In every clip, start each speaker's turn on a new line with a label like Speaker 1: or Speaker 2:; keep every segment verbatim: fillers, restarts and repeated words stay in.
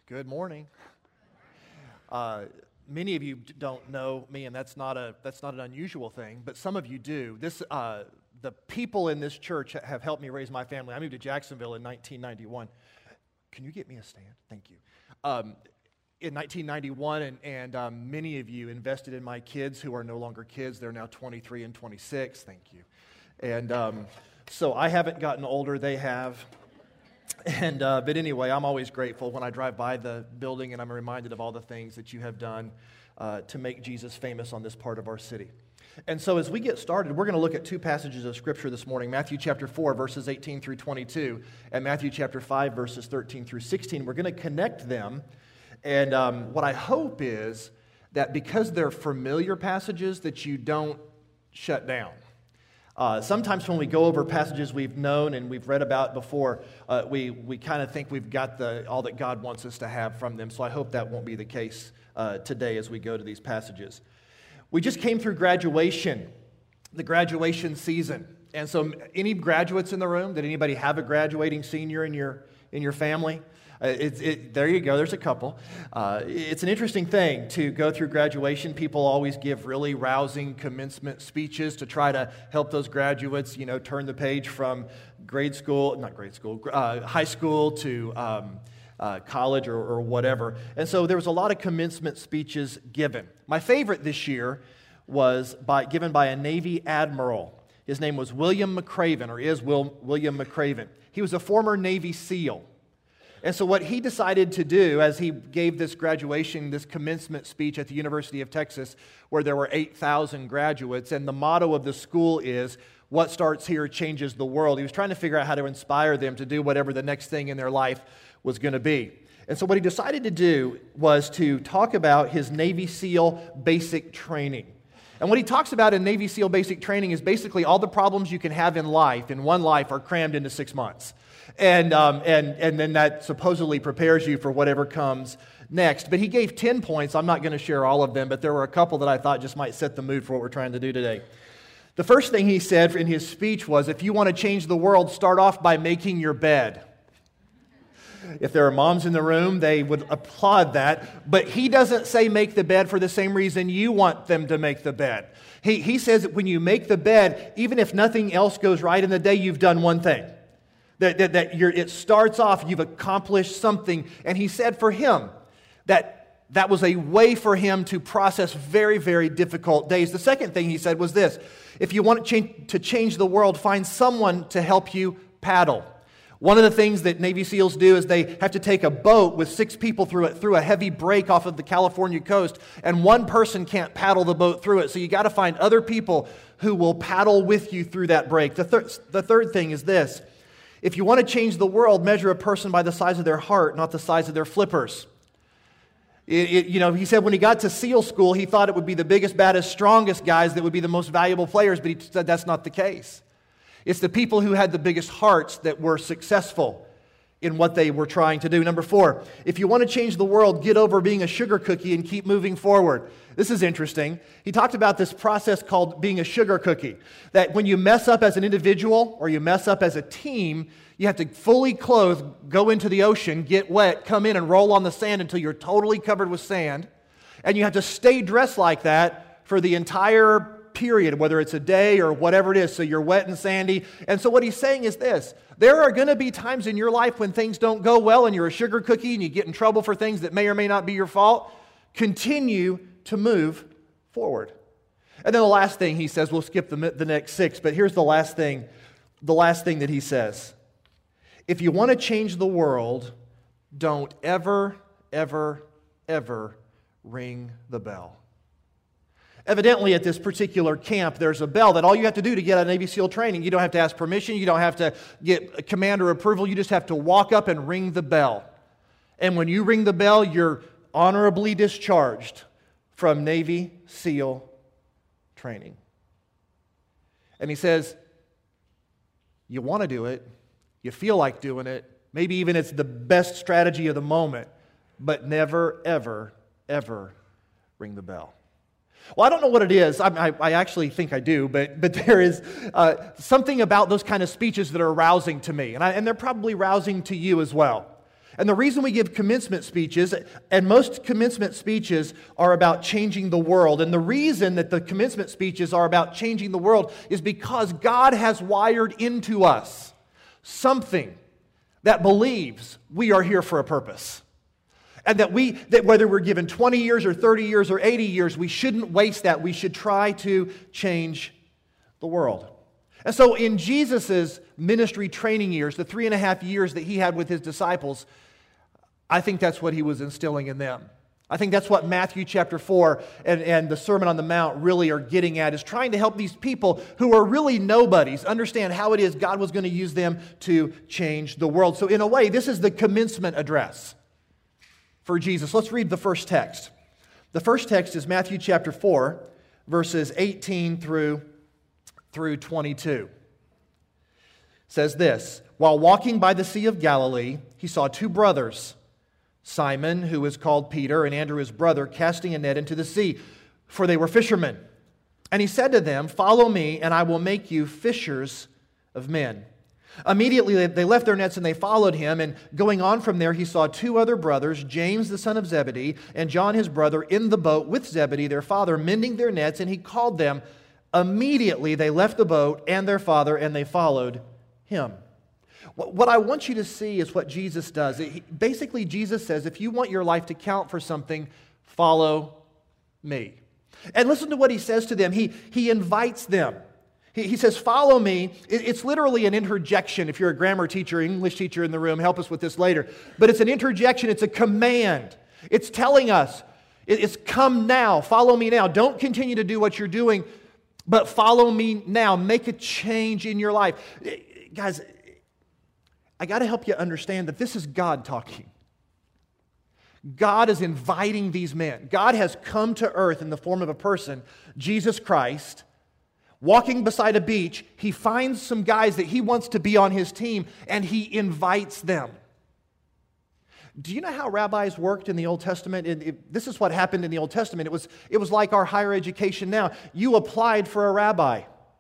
Speaker 1: Good morning. Uh, many of you don't know me, and that's not a that's not an unusual thing. But some of you do. This uh, the people in this church have helped me raise my family. I moved to Jacksonville in nineteen ninety-one. Can you get me a stand? Thank you. Um, in nineteen ninety-one, and, and um, many of you invested in my kids who are no longer kids. They're now twenty-three and twenty-six. Thank you. And um, so I haven't gotten older. They have. And uh, but anyway, I'm always grateful when I drive by the building and I'm reminded of all the things that you have done uh, to make Jesus famous on this part of our city. And so as we get started, we're going to look at two passages of Scripture this morning, Matthew chapter four, verses eighteen through twenty-two, and Matthew chapter five, verses thirteen through sixteen. We're going to connect them, and um, what I hope is that because they're familiar passages, that you don't shut down. Uh, sometimes when we go over passages we've known and we've read about before, uh, we, we kind of think we've got the all that God wants us to have from them. So I hope that won't be the case uh, today as we go to these passages. We just came through graduation, the graduation season. And so any graduates in the room? Did anybody have a graduating senior in your in your family? Uh, it, it, there you go, there's a couple. Uh, it's an interesting thing to go through graduation. People always give really rousing commencement speeches to try to help those graduates, you know, turn the page from grade school, not grade school, uh, high school to um, uh, college or, or whatever. And so there was a lot of commencement speeches given. My favorite this year was by, given by a Navy admiral. His name was William McRaven, or is Will, William McRaven. He was a former Navy SEAL. And so what he decided to do as he gave this graduation, this commencement speech at the University of Texas, where there were eight thousand graduates, and the motto of the school is, "What starts here changes the world." He was trying to figure out how to inspire them to do whatever the next thing in their life was going to be. And so what he decided to do was to talk about his Navy SEAL basic training. And what he talks about in Navy SEAL basic training is basically all the problems you can have in life, in one life, are crammed into six months. And, um, and, and then that supposedly prepares you for whatever comes next. But he gave ten points. I'm not going to share all of them, but there were a couple that I thought just might set the mood for what we're trying to do today. The first thing he said in his speech was, if you want to change the world, start off by making your bed. If there are moms in the room, they would applaud that. But he doesn't say make the bed for the same reason you want them to make the bed. He, he says that when you make the bed, even if nothing else goes right in the day, you've done one thing. That, that, that you're, it starts off, you've accomplished something. And he said for him that that was a way for him to process very, very difficult days. The second thing he said was this: if you want to change, to change the world, find someone to help you paddle. One of the things that Navy SEALs do is they have to take a boat with six people through it, through a heavy break off of the California coast, and one person can't paddle the boat through it. So you got to find other people who will paddle with you through that break. The, thir- the third thing is this: if you want to change the world, measure a person by the size of their heart, not the size of their flippers. It, it, you know, he said when he got to SEAL school, he thought it would be the biggest, baddest, strongest guys that would be the most valuable players, but he said that's not the case. It's the people who had the biggest hearts that were successful in what they were trying to do. Number four, if you want to change the world, get over being a sugar cookie and keep moving forward. This is interesting. He talked about this process called being a sugar cookie. That when you mess up as an individual or you mess up as a team, you have to fully clothed, go into the ocean, get wet, come in and roll on the sand until you're totally covered with sand. And you have to stay dressed like that for the entire period, whether it's a day or whatever it is, so you're wet and sandy. And so what he's saying is this: there are going to be times in your life when things don't go well and you're a sugar cookie and you get in trouble for things that may or may not be your fault. Continue to move forward. And then the last thing he says, we'll skip the, the next six, but here's the last thing, the last thing that he says. If you want to change the world, don't ever, ever, ever ring the bell. Evidently, at this particular camp, there's a bell that all you have to do to get a Navy SEAL training. You don't have to ask permission. You don't have to get commander approval. You just have to walk up and ring the bell. And when you ring the bell, you're honorably discharged from Navy SEAL training. And he says, you want to do it. You feel like doing it. Maybe even it's the best strategy of the moment. But never, ever, ever ring the bell. Well, I don't know what it is. I, I, I actually think I do, but but there is uh, something about those kind of speeches that are rousing to me, and, I, and they're probably rousing to you as well. And the reason we give commencement speeches, and most commencement speeches are about changing the world, and the reason that the commencement speeches are about changing the world is because God has wired into us something that believes we are here for a purpose. And that we, that whether we're given twenty years or thirty years or eighty years, we shouldn't waste that. We should try to change the world. And so in Jesus' ministry training years, the three and a half years that he had with his disciples, I think that's what he was instilling in them. I think that's what Matthew chapter four and, and the Sermon on the Mount really are getting at, is trying to help these people who are really nobodies understand how it is God was going to use them to change the world. So in a way, this is the commencement address for Jesus. Let's read the first text. The first text is Matthew chapter four, verses eighteen through, through twenty-two. It says this: While walking by the Sea of Galilee, he saw two brothers, Simon, who was called Peter, and Andrew his brother, casting a net into the sea, for they were fishermen. And he said to them, "Follow me, and I will make you fishers of men." Immediately they left their nets and they followed him, and going on from there he saw two other brothers, James the son of Zebedee and John his brother, in the boat with Zebedee their father, mending their nets, and he called them. Immediately they left the boat and their father, and they followed him. What I want you to see is what Jesus does. Basically, Jesus says, if you want your life to count for something, follow me. And listen to what he says to them. He, he invites them. He says, follow me. It's literally an interjection. If you're a grammar teacher, English teacher in the room, help us with this later. But it's an interjection. It's a command. It's telling us, it's come now. Follow me now. Don't continue to do what you're doing, but follow me now. Make a change in your life. Guys, I got to help you understand that this is God talking. God is inviting these men. God has come to earth in the form of a person, Jesus Christ. Walking beside a beach, he finds some guys that he wants to be on his team, and he invites them. Do you know how rabbis worked in the Old Testament? It, it, this is what happened in the Old Testament. It was, it was like our higher education now. You applied for a rabbi.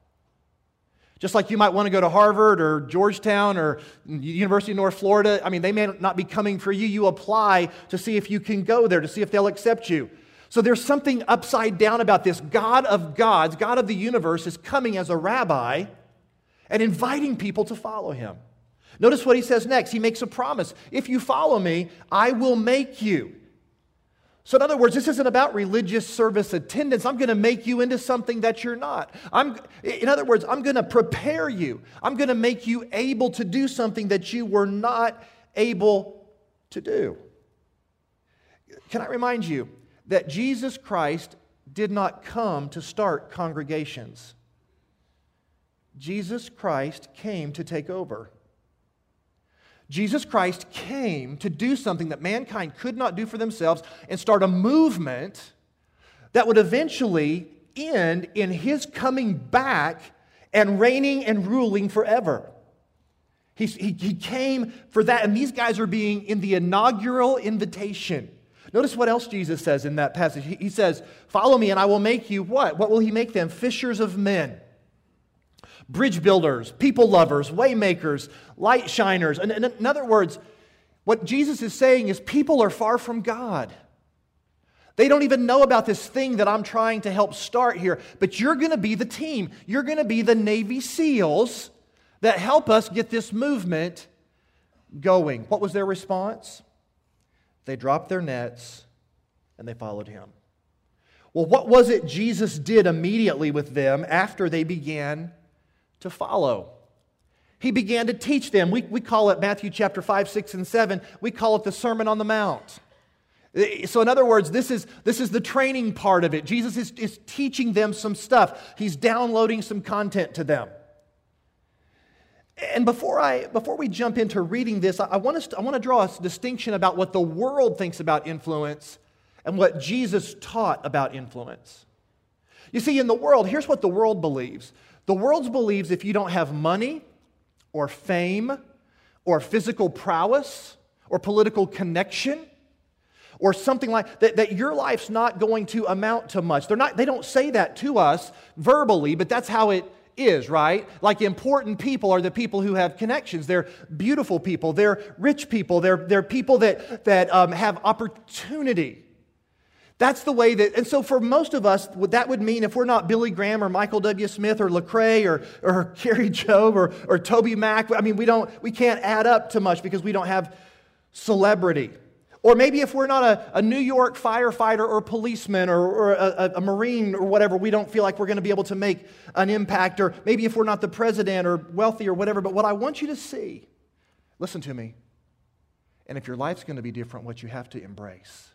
Speaker 1: Just like you might want to go to Harvard or Georgetown or University of North Florida. I mean, they may not be coming for you. You apply to see if you can go there, to see if they'll accept you. So there's something upside down about this. God of gods, God of the universe, is coming as a rabbi and inviting people to follow him. Notice what he says next. He makes a promise. If you follow me, I will make you. So in other words, this isn't about religious service attendance. I'm going to make you into something that you're not. I'm, in other words, I'm going to prepare you. I'm going to make you able to do something that you were not able to do. Can I remind you that Jesus Christ did not come to start congregations? Jesus Christ came to take over. Jesus Christ came to do something that mankind could not do for themselves and start a movement that would eventually end in his coming back and reigning and ruling forever. He, he, he came for that, and these guys are being in the inaugural invitation. Notice what else Jesus says in that passage. He, he says, follow me and I will make you what? What will he make them? Fishers of men. Bridge builders, people lovers, way makers, light shiners. In, in other words, what Jesus is saying is people are far from God. They don't even know about this thing that I'm trying to help start here. But you're going to be the team. You're going to be the Navy SEALs that help us get this movement going. What was their response? They dropped their nets and they followed him. Well, what was it Jesus did immediately with them after they began to follow? He began to teach them. We, we call it Matthew chapter five, six, and seven. We call it the Sermon on the Mount. So in other words, this is, this is the training part of it. Jesus is, is teaching them some stuff. He's downloading some content to them. And before I before we jump into reading this, I want us to, I want to draw a distinction about what the world thinks about influence and what Jesus taught about influence. You see, in the world, here's what the world believes. The world believes if you don't have money or fame or physical prowess or political connection or something like that, that your life's not going to amount to much. They're not, they don't say that to us verbally, but that's how it is, right? Like important people are the people who have connections. They're beautiful people. They're rich people. They're, they're people that, that um, have opportunity. That's the way that, and so for most of us, that would mean if we're not Billy Graham or Michael W. Smith or Lecrae or, or Carrie Job or, or Toby Mac, I mean, we don't, we can't add up to much because we don't have celebrity. Or maybe if we're not a, a New York firefighter or policeman or, or a, a Marine or whatever, we don't feel like we're going to be able to make an impact. Or maybe if we're not the president or wealthy or whatever. But what I want you to see, listen to me, and if your life's going to be different, what you have to embrace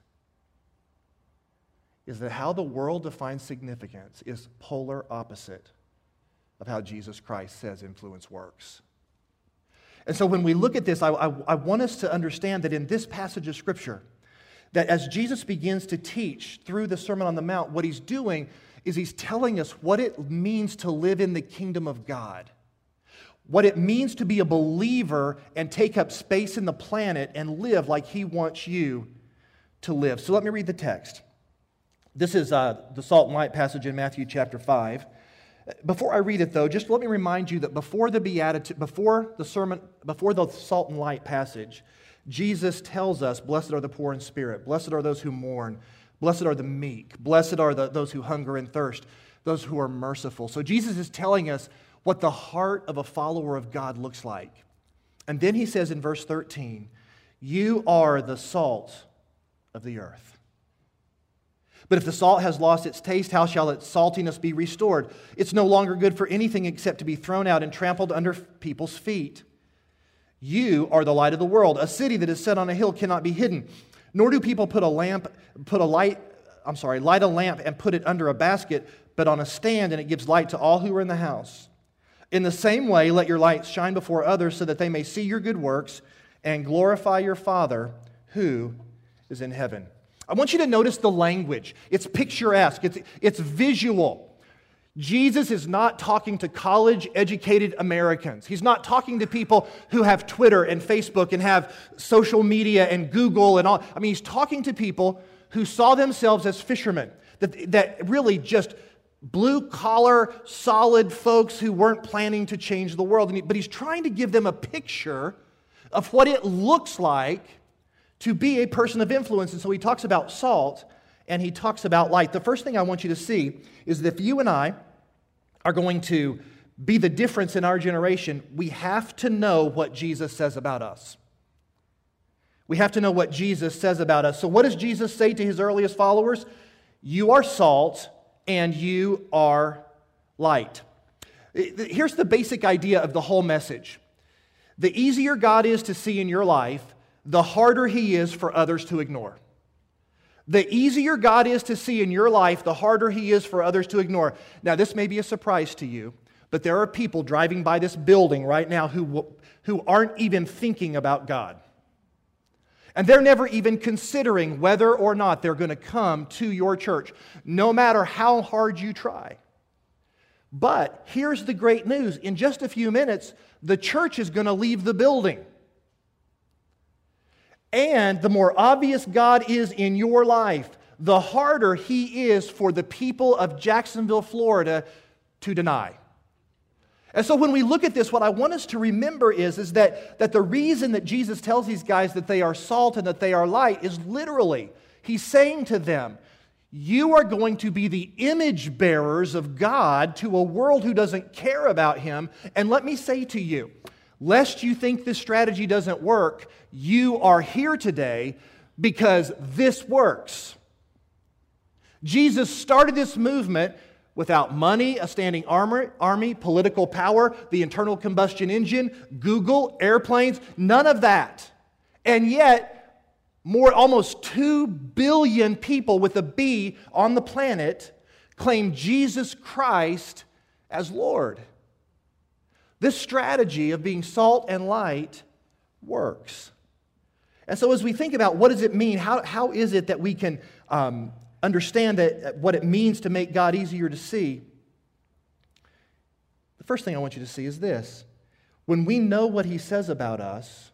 Speaker 1: is that how the world defines significance is polar opposite of how Jesus Christ says influence works. And so when we look at this, I, I, I want us to understand that in this passage of Scripture, that as Jesus begins to teach through the Sermon on the Mount, what he's doing is he's telling us what it means to live in the kingdom of God, what it means to be a believer and take up space in the planet and live like he wants you to live. So let me read the text. This is uh, the salt and light passage in Matthew chapter five. Before I read it, though, just let me remind you that before the beatitude, before the sermon, before the salt and light passage, Jesus tells us, "Blessed are the poor in spirit. Blessed are those who mourn. Blessed are the meek. Blessed are the, those who hunger and thirst. Those who are merciful." So Jesus is telling us what the heart of a follower of God looks like. And then he says in verse thirteen, "You are the salt of the earth. But if the salt has lost its taste, how shall its saltiness be restored? It's no longer good for anything except to be thrown out and trampled under people's feet. You are the light of the world. A city that is set on a hill cannot be hidden. Nor do people put a lamp, put a light, I'm sorry, light a lamp and put it under a basket, but on a stand, and it gives light to all who are in the house. In the same way, let your light shine before others so that they may see your good works and glorify your Father who is in heaven." I want you to notice the language. It's picturesque. It's, it's visual. Jesus is not talking to college-educated Americans. He's not talking to people who have Twitter and Facebook and have social media and Google and all. I mean, he's talking to people who saw themselves as fishermen, that, that really just blue-collar, solid folks who weren't planning to change the world. But he's trying to give them a picture of what it looks like to be a person of influence. And so he talks about salt and he talks about light. The first thing I want you to see is that if you and I are going to be the difference in our generation, we have to know what Jesus says about us. We have to know what Jesus says about us. So what does Jesus say to his earliest followers? You are salt and you are light. Here's the basic idea of the whole message. The easier God is to see in your life, the harder he is for others to ignore. The easier God is to see in your life, the harder he is for others to ignore. Now, this may be a surprise to you, but there are people driving by this building right now who, who aren't even thinking about God. And they're never even considering whether or not they're going to come to your church, no matter how hard you try. But here's the great news. In just a few minutes, the church is going to leave the building. And the more obvious God is in your life, the harder he is for the people of Jacksonville, Florida, to deny. And so when we look at this, what I want us to remember is, is that, that the reason that Jesus tells these guys that they are salt and that they are light is literally, he's saying to them, you are going to be the image bearers of God to a world who doesn't care about him. And let me say to you, lest you think this strategy doesn't work, you are here today because this works. Jesus started this movement without money, a standing army, political power, the internal combustion engine, Google, airplanes, none of that. And yet, more almost two billion people with a B on the planet claim Jesus Christ as Lord. This strategy of being salt and light works. And so as we think about what does it mean, how, how is it that we can um, understand that what it means to make God easier to see, the first thing I want you to see is this. When we know what he says about us,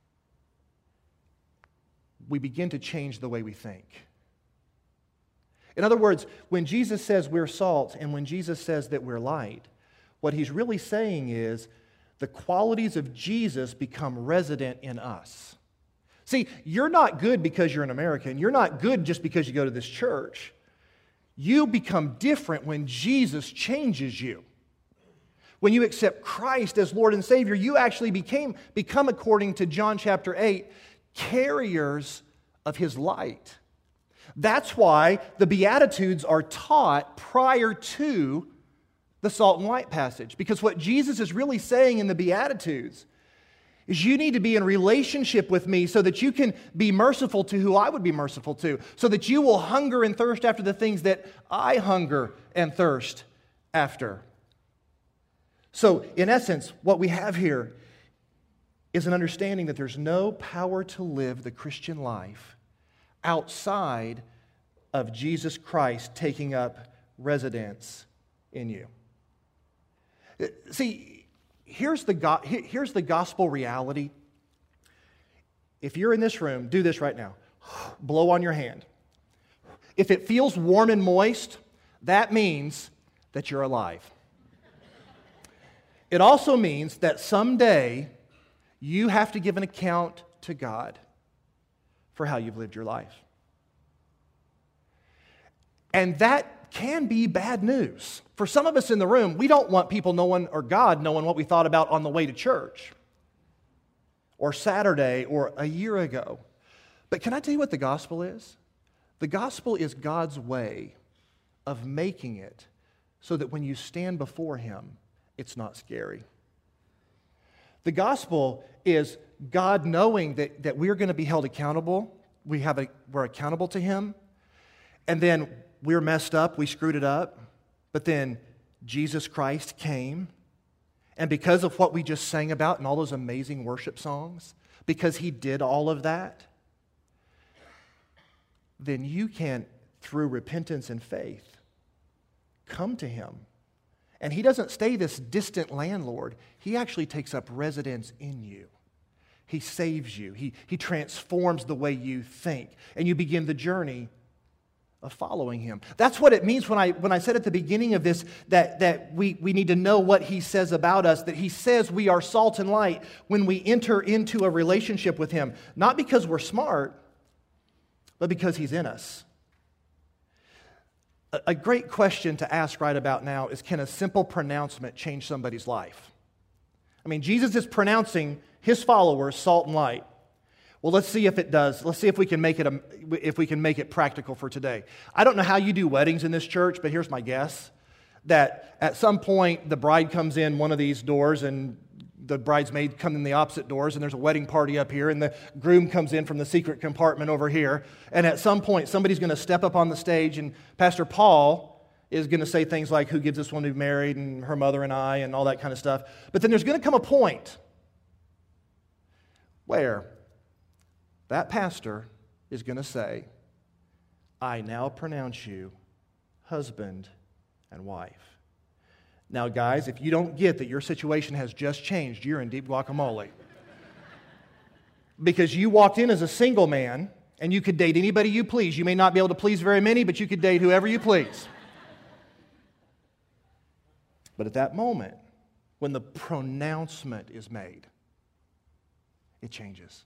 Speaker 1: we begin to change the way we think. In other words, when Jesus says we're salt and when Jesus says that we're light, what he's really saying is the qualities of Jesus become resident in us. See, you're not good because you're an American. You're not good just because you go to this church. You become different when Jesus changes you. When you accept Christ as Lord and Savior, you actually became, become, according to John chapter eight, carriers of His light. That's why the Beatitudes are taught prior to the salt and light passage. Because what Jesus is really saying in the Beatitudes is you need to be in relationship with me so that you can be merciful to who I would be merciful to, so that you will hunger and thirst after the things that I hunger and thirst after. So, in essence, what we have here is an understanding that there's no power to live the Christian life outside of Jesus Christ taking up residence in you. See, here's the, go- here's the gospel reality. If you're in this room, do this right now. Blow on your hand. If it feels warm and moist, that means that you're alive. It also means that someday you have to give an account to God for how you've lived your life. And that can be bad news. For some of us in the room, we don't want people knowing, or God knowing, what we thought about on the way to church, or Saturday, or a year ago. But can I tell you what the gospel is? The gospel is God's way of making it so that when you stand before Him, it's not scary. The gospel is God knowing that, that we're going to be held accountable. We have a, we're accountable to Him. And then we're messed up. We screwed it up. But then Jesus Christ came. And because of what we just sang about in all those amazing worship songs, because He did all of that, then you can, through repentance and faith, come to Him. And He doesn't stay this distant landlord. He actually takes up residence in you. He saves you. He, he transforms the way you think. And you begin the journey of following Him. That's what it means when I when I said at the beginning of this that, that we, we need to know what He says about us, that He says we are salt and light when we enter into a relationship with Him. Not because we're smart, but because He's in us. A great question to ask right about now is, can a simple pronouncement change somebody's life? I mean, Jesus is pronouncing His followers salt and light. Well, let's see if it does. Let's see if we can make it a, if we can make it practical for today. I don't know how you do weddings in this church, but here's my guess. That at some point the bride comes in one of these doors and the bridesmaid come in the opposite doors, and there's a wedding party up here, and the groom comes in from the secret compartment over here. And at some point, somebody's going to step up on the stage, and Pastor Paul is going to say things like, "Who gives this one to be married?" and "her mother and I," and all that kind of stuff. But then there's going to come a point where that pastor is going to say, "I now pronounce you husband and wife." Now, guys, if you don't get that your situation has just changed, you're in deep guacamole. Because you walked in as a single man, and you could date anybody you please. You may not be able to please very many, but you could date whoever you please. But at that moment, when the pronouncement is made, it changes.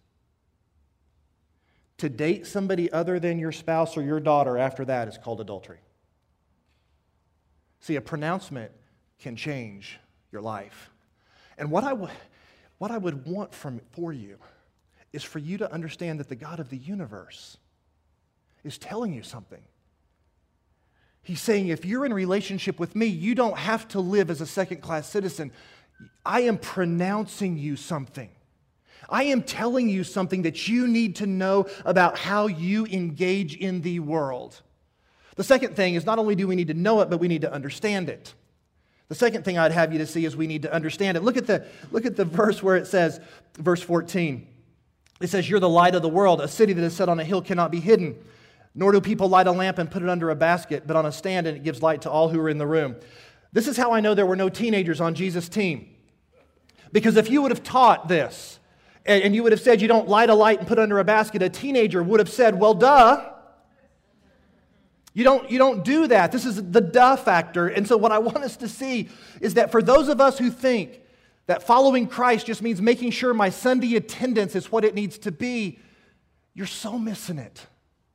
Speaker 1: To date somebody other than your spouse or your daughter after that is called adultery. See, a pronouncement can change your life. And what I, w- what I would want from, for you is for you to understand that the God of the universe is telling you something. He's saying, if you're in relationship with me, you don't have to live as a second-class citizen. I am pronouncing you something. I am telling you something that you need to know about how you engage in the world. The second thing is, not only do we need to know it, but we need to understand it. The second thing I'd have you to see is we need to understand it. Look at the, look at the verse where it says, verse fourteen. It says, "You're the light of the world. A city that is set on a hill cannot be hidden. Nor do people light a lamp and put it under a basket, but on a stand, and it gives light to all who are in the room." This is how I know there were no teenagers on Jesus' team. Because if you would have taught this, and, and you would have said you don't light a light and put it under a basket, a teenager would have said, "Well, duh. You don't, you don't do that. This is the duh factor. And so what I want us to see is that for those of us who think that following Christ just means making sure my Sunday attendance is what it needs to be, you're so missing it.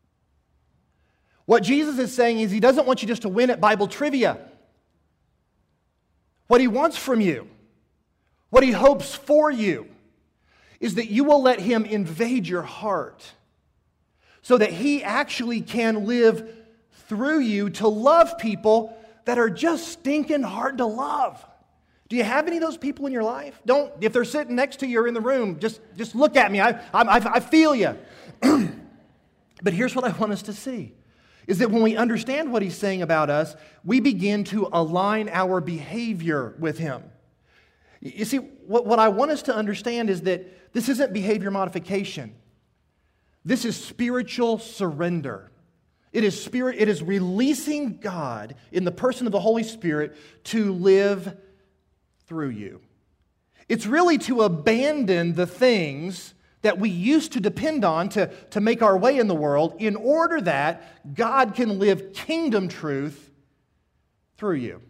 Speaker 1: What Jesus is saying is he doesn't want you just to win at Bible trivia. What he wants from you, what he hopes for you, is that you will let him invade your heart so that he actually can live through you to love people that are just stinking hard to love. Do you have any of those people in your life? Don't, if they're sitting next to you or in the room, just, just look at me. I, I, I feel you. But here's what I want us to see, is that when we understand what he's saying about us, we begin to align our behavior with him. You see, what, what I want us to understand is that this isn't behavior modification. This is spiritual surrender. It is spirit, it is releasing God in the person of the Holy Spirit to live through you. It's really to abandon the things that we used to depend on to, to make our way in the world in order that God can live kingdom truth through you.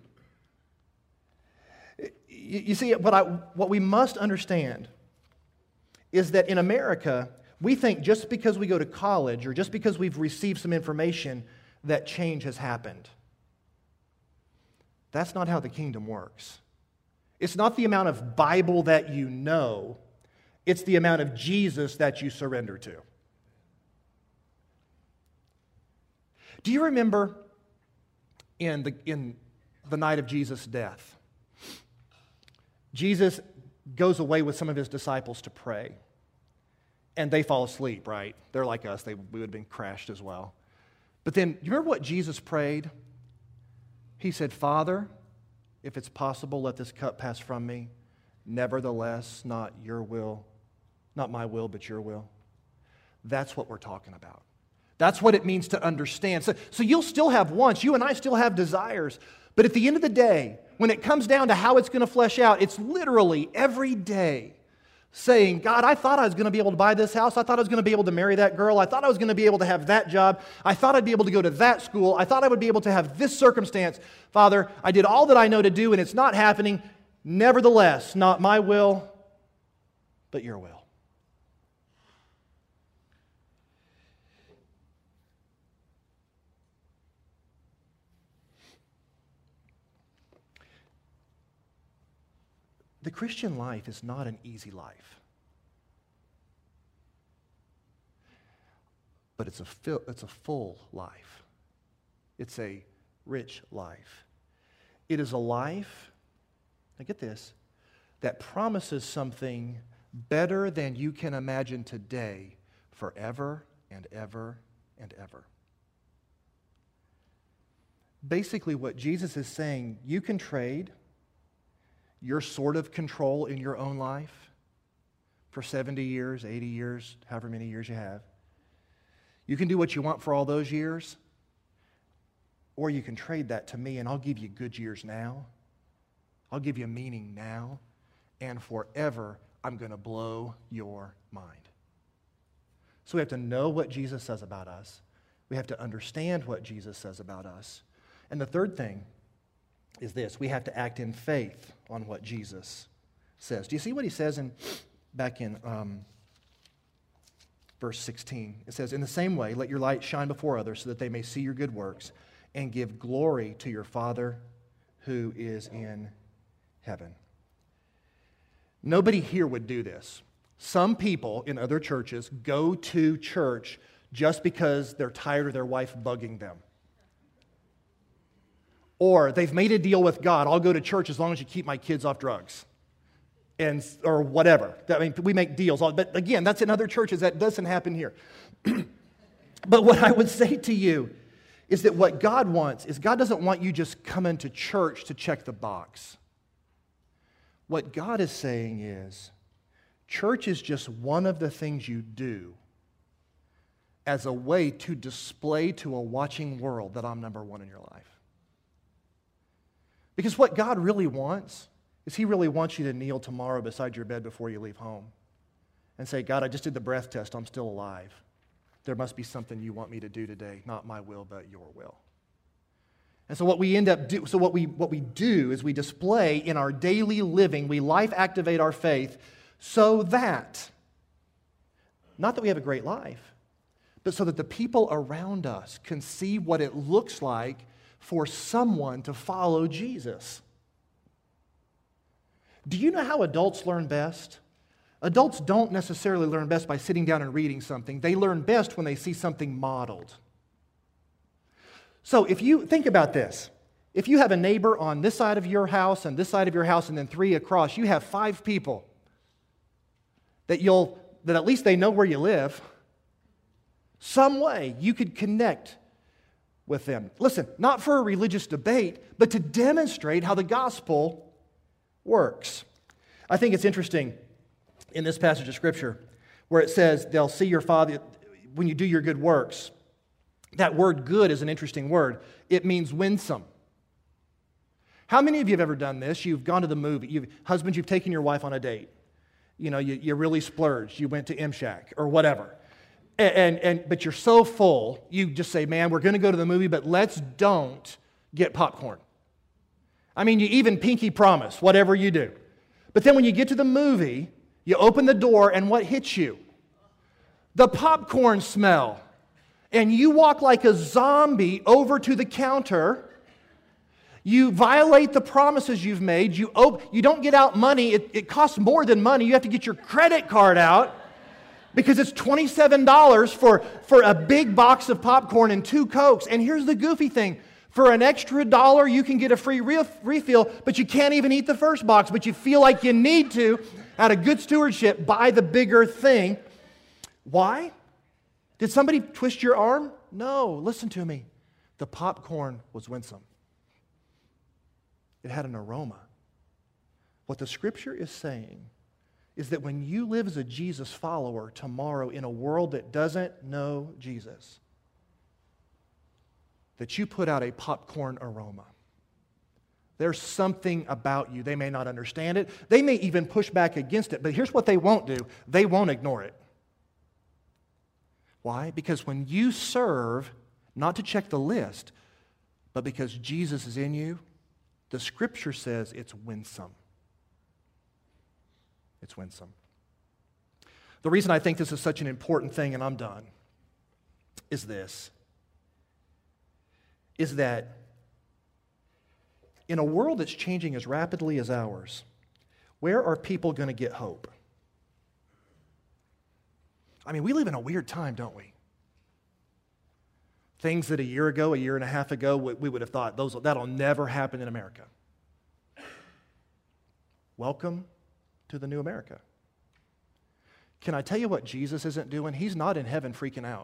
Speaker 1: You, you see, what, I, what we must understand is that in America, we think just because we go to college or just because we've received some information that change has happened. That's not how the kingdom works. It's not the amount of Bible that you know, it's the amount of Jesus that you surrender to. Do you remember in the, in the night of Jesus' death, Jesus goes away with some of his disciples to pray. And they fall asleep, right? They're like us. They, we would have been crashed as well. But then, you remember what Jesus prayed? He said, Father, if it's possible, let this cup pass from me. Nevertheless, not your will, not my will, but your will. That's what we're talking about. That's what it means to understand. So, so you'll still have wants. You and I still have desires. But at the end of the day, when it comes down to how it's going to flesh out, it's literally every day saying, God, I thought I was going to be able to buy this house. I thought I was going to be able to marry that girl. I thought I was going to be able to have that job. I thought I'd be able to go to that school. I thought I would be able to have this circumstance. Father, I did all that I know to do, and it's not happening. Nevertheless, not my will, but your will. The Christian life is not an easy life. But it's a, fil- it's a full life. It's a rich life. It is a life, now get this, that promises something better than you can imagine today forever and ever and ever. Basically, what Jesus is saying, you can trade your sort of control in your own life for seventy years, eighty years, however many years you have. You can do what you want for all those years, or you can trade that to me and I'll give you good years now. I'll give you meaning now, and forever I'm going to blow your mind. So we have to know what Jesus says about us. We have to understand what Jesus says about us. And the third thing is this: we have to act in faith on what Jesus says. Do you see what he says in back in um, verse sixteen? It says, in the same way, let your light shine before others so that they may see your good works and give glory to your Father who is in heaven. Nobody here would do this. Some people in other churches go to church just because they're tired of their wife bugging them. Or they've made a deal with God, I'll go to church as long as you keep my kids off drugs. And, or whatever. I mean, we make deals. But again, that's in other churches. That doesn't happen here. But what I would say to you is that what God wants is God doesn't want you just coming to church to check the box. What God is saying is, church is just one of the things you do as a way to display to a watching world that I'm number one in your life. Because what God really wants is He really wants you to kneel tomorrow beside your bed before you leave home and say, God, I just did the breath test. I'm still alive. there must be something you want me to do today, not my will, but your will. And so what we end up do, so what we what we do is we display in our daily living, we life activate our faith so that, not that we have a great life, but so that the people around us can see what it looks like for someone to follow Jesus. Do you know how adults learn best? Adults don't necessarily learn best by sitting down and reading something. They learn best when they see something modeled. So if you think about this, if you have a neighbor on this side of your house and this side of your house and then three across, you have five people that you'll that at least they know where you live. Some way you could connect with them. Listen, not for a religious debate, but to demonstrate how the gospel works. I think it's interesting in this passage of Scripture where it says they'll see your Father when you do your good works. That word good is an interesting word. It means winsome. How many of you have ever done this? You've gone to the movie. You've, husbands, you've taken your wife on a date. You know, you, you really splurged. You went to M Shack or whatever. And, and, and but you're so full, you just say, man, we're going to go to the movie, but let's don't get popcorn. I mean, you even pinky promise, whatever you do. But then when you get to the movie, you open the door, and what hits you? The popcorn smell. And you walk like a zombie over to the counter. You violate the promises you've made. You op- you don't get out money. It, it costs more than money. You have to get your credit card out because it's twenty-seven dollars for, for a big box of popcorn and two Cokes. And here's the goofy thing. For an extra dollar, you can get a free re- refill, but you can't even eat the first box. But you feel like you need to, out of good stewardship, buy the bigger thing. Why? Did somebody twist your arm? No, listen to me. The popcorn was winsome. It had an aroma. What the Scripture is saying is that when you live as a Jesus follower tomorrow in a world that doesn't know Jesus, that you put out a popcorn aroma. There's something about you. They may not understand it. They may even push back against it. But here's what they won't do. They won't ignore it. Why? Because when you serve, not to check the list, but because Jesus is in you, the Scripture says it's winsome. It's winsome. The reason I think this is such an important thing, and I'm done, is this, is that in a world that's changing as rapidly as ours, where are people going to get hope? I mean, we live in a weird time, don't we? Things that a year ago, a year and a half ago, we would have thought, those that'll never happen in America. Welcome to the new America. Can I tell you what Jesus isn't doing? He's not in heaven freaking out.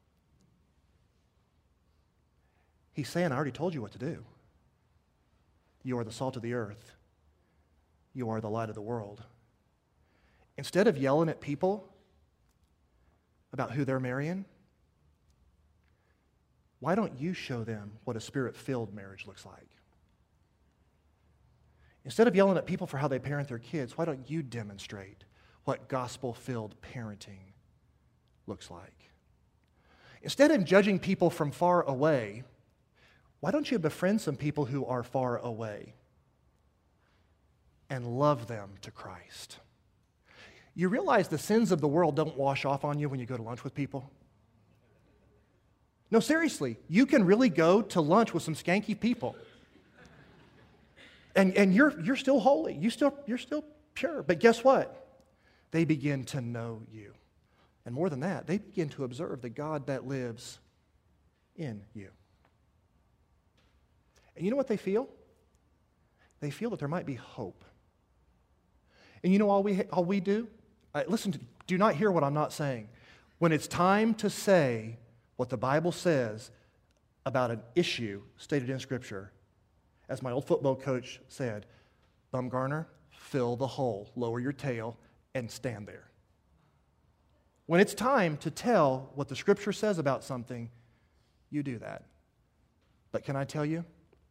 Speaker 1: He's saying, I already told you what to do. You are the salt of the earth. You are the light of the world. Instead of yelling at people about who they're marrying, why don't you show them what a Spirit-filled marriage looks like? Instead of yelling at people for how they parent their kids, why don't you demonstrate what gospel-filled parenting looks like? Instead of judging people from far away, why don't you befriend some people who are far away and love them to Christ? You realize the sins of the world don't wash off on you when you go to lunch with people? No, seriously, you can really go to lunch with some skanky people. And, and you're, you're still holy. You still, you're still pure. But guess what? They begin to know you. And more than that, they begin to observe the God that lives in you. And you know what they feel? They feel that there might be hope. And you know all we, all we do? Uh, listen, to, do not hear what I'm not saying. When it's time to say what the Bible says about an issue stated in Scripture, as my old football coach said, Bumgarner, fill the hole, lower your tail, and stand there. When it's time to tell what the Scripture says about something, you do that. But can I tell you?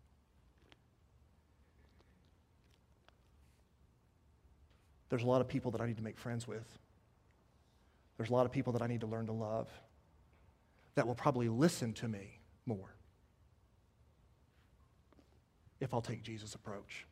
Speaker 1: There's a lot of people that I need to make friends with. There's a lot of people that I need to learn to love. that will probably listen to me more if I'll take Jesus' approach.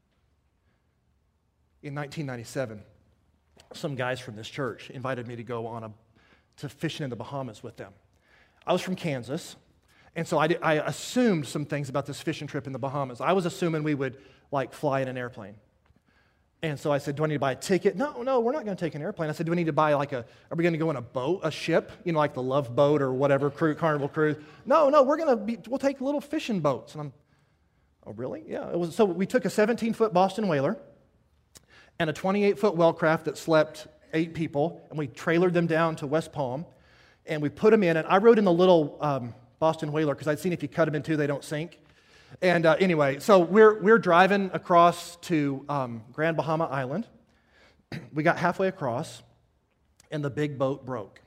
Speaker 1: In nineteen ninety-seven, some guys from this church invited me to go on a to fishing in the Bahamas with them. I was from Kansas, and so I, did, I assumed some things about this fishing trip in the Bahamas. I was assuming we would, like, fly in an airplane. And so I said, do I need to buy a ticket? No, no, we're not going to take an airplane. I said, do we need to buy, like, a, are we going to go in a boat, a ship, you know, like the Love Boat or whatever, cruise, Carnival Cruise? No, no, we're going to be, we'll take little fishing boats. And I'm, oh, really? Yeah. It was, so we took a seventeen-foot Boston whaler and a twenty-eight-foot Wellcraft that slept eight people, and we trailered them down to West Palm, and we put them in, and I rode in the little um, Boston whaler because I'd seen if you cut them in two, they don't sink. And uh, anyway, so we're we're driving across to um, Grand Bahama Island. We got halfway across, and the big boat broke.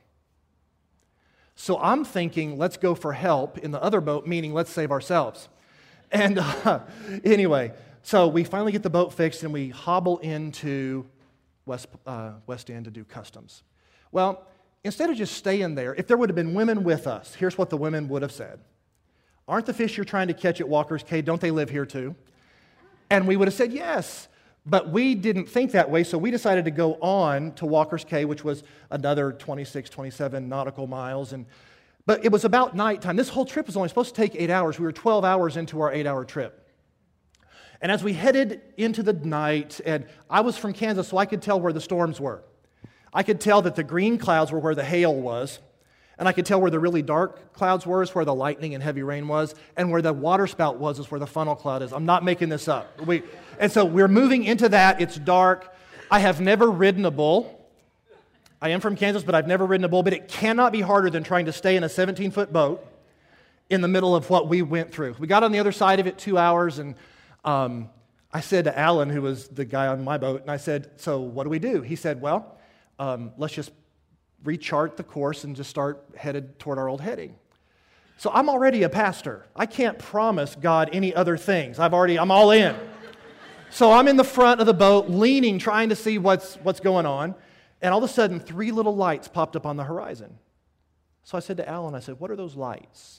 Speaker 1: So I'm thinking, let's go for help in the other boat, meaning let's save ourselves. And uh, anyway, so we finally get the boat fixed, and we hobble into West, uh, West End to do customs. Well, instead of just staying there, if there would have been women with us, here's what the women would have said. Aren't the fish you're trying to catch at Walker's Cay, don't they live here too? And we would have said yes, but we didn't think that way, so we decided to go on to Walker's Cay, which was another twenty-six, twenty-seven nautical miles. And but it was about nighttime. This whole trip was only supposed to take eight hours. We were twelve hours into our eight-hour trip. And as we headed into the night, and I was from Kansas, so I could tell where the storms were. I could tell that the green clouds were where the hail was, and I could tell where the really dark clouds were is where the lightning and heavy rain was, and where the water spout was is where the funnel cloud is. I'm not making this up. We, and so we're moving into that. It's dark. I have never ridden a bull. I am from Kansas, but I've never ridden a bull, but it cannot be harder than trying to stay in a seventeen-foot boat in the middle of what we went through. We got on the other side of it two hours, and Um, I said to Alan, who was the guy on my boat, and I said, so what do we do? He said, well, um, let's just rechart the course and just start headed toward our old heading. So I'm already a pastor. I can't promise God any other things. I've already, I'm all in. So I'm in the front of the boat, leaning, trying to see what's, what's going on, and all of a sudden, three little lights popped up on the horizon. So I said to Alan, I said, what are those lights?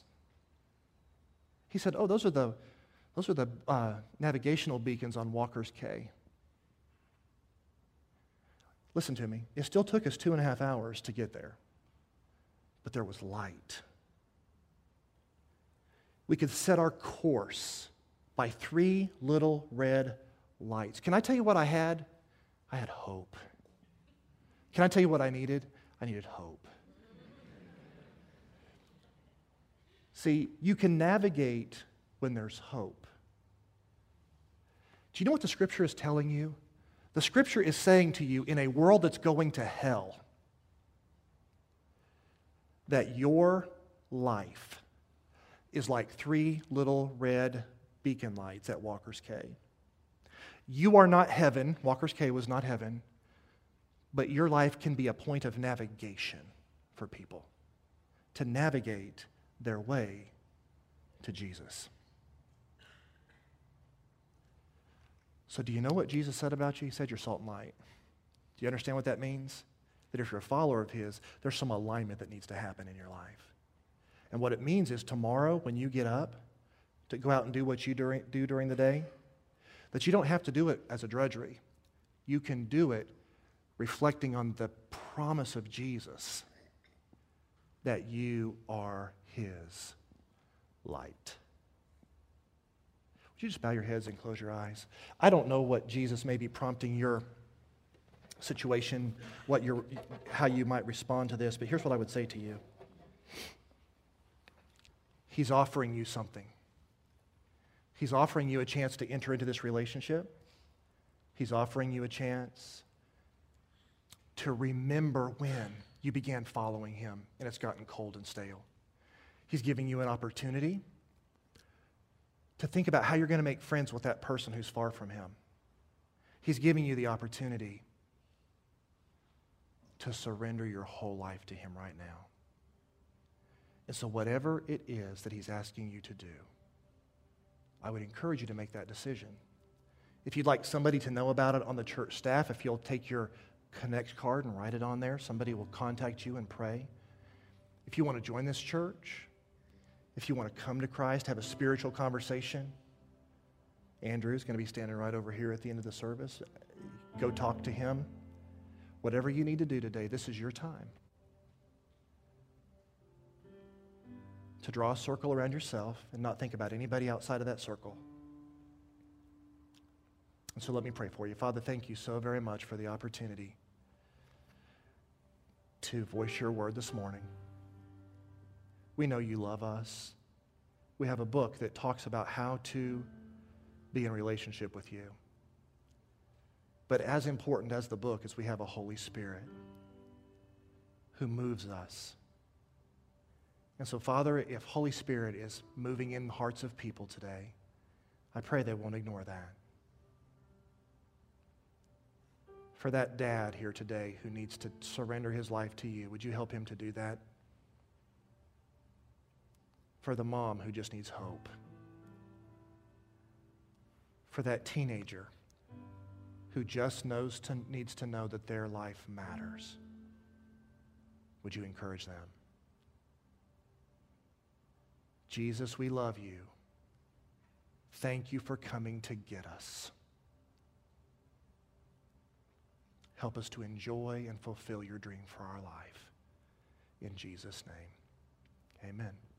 Speaker 1: He said, oh, those are the Those are the uh, navigational beacons on Walker's Cay. Listen to me. It still took us two and a half hours to get there, but there was light. We could set our course by three little red lights. Can I tell you what I had? I had hope. Can I tell you what I needed? I needed hope. See, you can navigate when there's hope. Do you know what the Scripture is telling you? The Scripture is saying to you, in a world that's going to hell, that your life is like three little red beacon lights at Walker's Cay. You are not heaven. Walker's Cay was not heaven. But your life can be a point of navigation for people to navigate their way to Jesus. So do you know what Jesus said about you? He said you're salt and light. Do you understand what that means? That if you're a follower of His, there's some alignment that needs to happen in your life. And what it means is tomorrow when you get up to go out and do what you do during the day, that you don't have to do it as a drudgery. You can do it reflecting on the promise of Jesus that you are His light. Would you just bow your heads and close your eyes? I don't know what Jesus may be prompting your situation, what your, how you might respond to this, but here's what I would say to you. He's offering you something. He's offering you a chance to enter into this relationship. He's offering you a chance to remember when you began following Him and it's gotten cold and stale. He's giving you an opportunity to think about how you're going to make friends with that person who's far from Him. He's giving you the opportunity to surrender your whole life to Him right now. And so whatever it is that He's asking you to do, I would encourage you to make that decision. If you'd like somebody to know about it on the church staff, if you'll take your Connect card and write it on there, somebody will contact you and pray. If you want to join this church, if you want to come to Christ, have a spiritual conversation, Andrew's going to be standing right over here at the end of the service. Go talk to him. Whatever you need to do today, this is your time to draw a circle around yourself and not think about anybody outside of that circle. And so let me pray for you. Father, thank you so very much for the opportunity to voice your word this morning. We know you love us. We have a book that talks about how to be in relationship with you. But as important as the book is we have a Holy Spirit who moves us. And so, Father, if Holy Spirit is moving in the hearts of people today, I pray they won't ignore that. For that dad here today who needs to surrender his life to you, would you help him to do that? For the mom who just needs hope. For that teenager who just knows to, needs to know that their life matters. Would you encourage them? Jesus, we love you. Thank you for coming to get us. Help us to enjoy and fulfill your dream for our life. In Jesus' name, amen.